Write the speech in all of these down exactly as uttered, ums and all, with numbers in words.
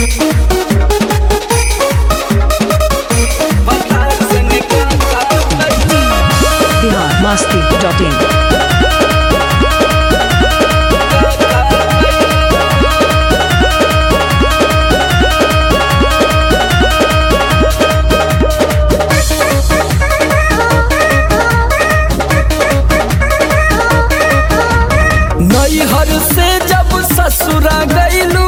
Bihar Masti dot इन। नैहर से जब ससुरा गईलू,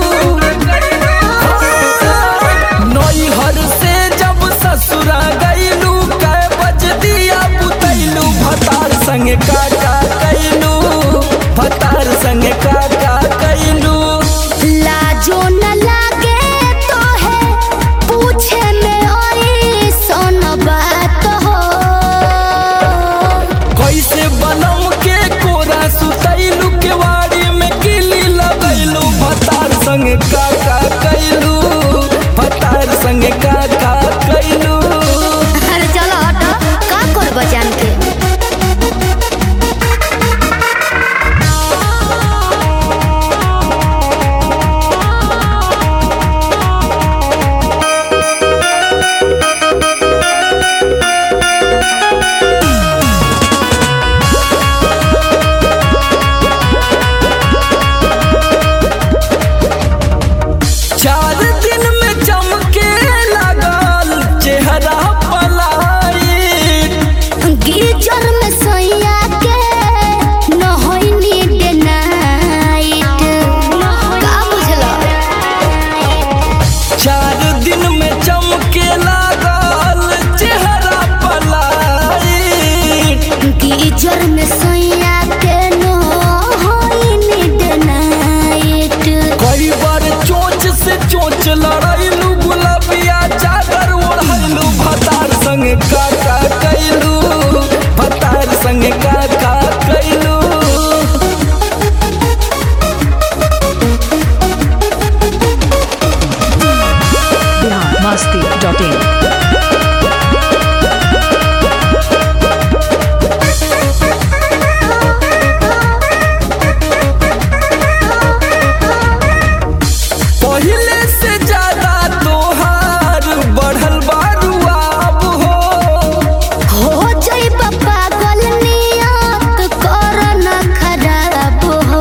नैहर से जब ससुरा गईलू, कै बज दिया बुतैलू, भतार संगे का का कैलू, भतार संगे का का कैलू। लाजो न लागे तो है पूछे में ओई सोन बात हो। कैसे बनम के कोरा सुतैलू, केवाड़ी में किली लगैलू, भतार संगे का का कैलू, भतार संगे का का कैलू। अरे चलो हटो, का कर बजान के। चार दिन में चमके लगल चेहरा पलाई, गीजर में सोया के न होई नीड नाइट। का बुझलो? चार दिन में चमके लगल चेहरा पलाई, गीजर में सोया के न होई नीड नाइट। कई बार चोंच से चोंच लड़ैलू, गुलाबिया चादर ओढ़लू, भतार संगे का का कैलू, भतार संगे का का कैलू। Bihar Masti dot in. पहिले से ज्यादा तोहार बढ़ल बारुआब हो, हो जाई पागल नियत कर न खराब हो।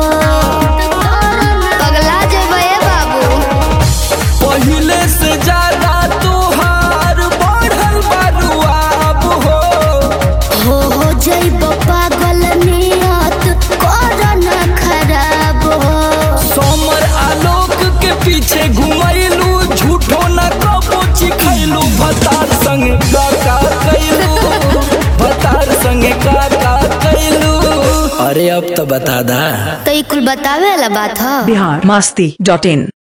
पगला जेबे बाबू। पहिले से ज्यादा तोहार बढ़ल बारुआब हो, हो हो जाई पागल नियत कर न खराब हो। सोमर आलोक के पीछे घुमैलू, झूठो न कबो चिखैलू, भतार संगे का का कैलू, भतार संगे का का कैलू। अरे अब तो बता दा। तो ई कुल बतावे वाला बात है। बिहार मस्ती डॉट इन।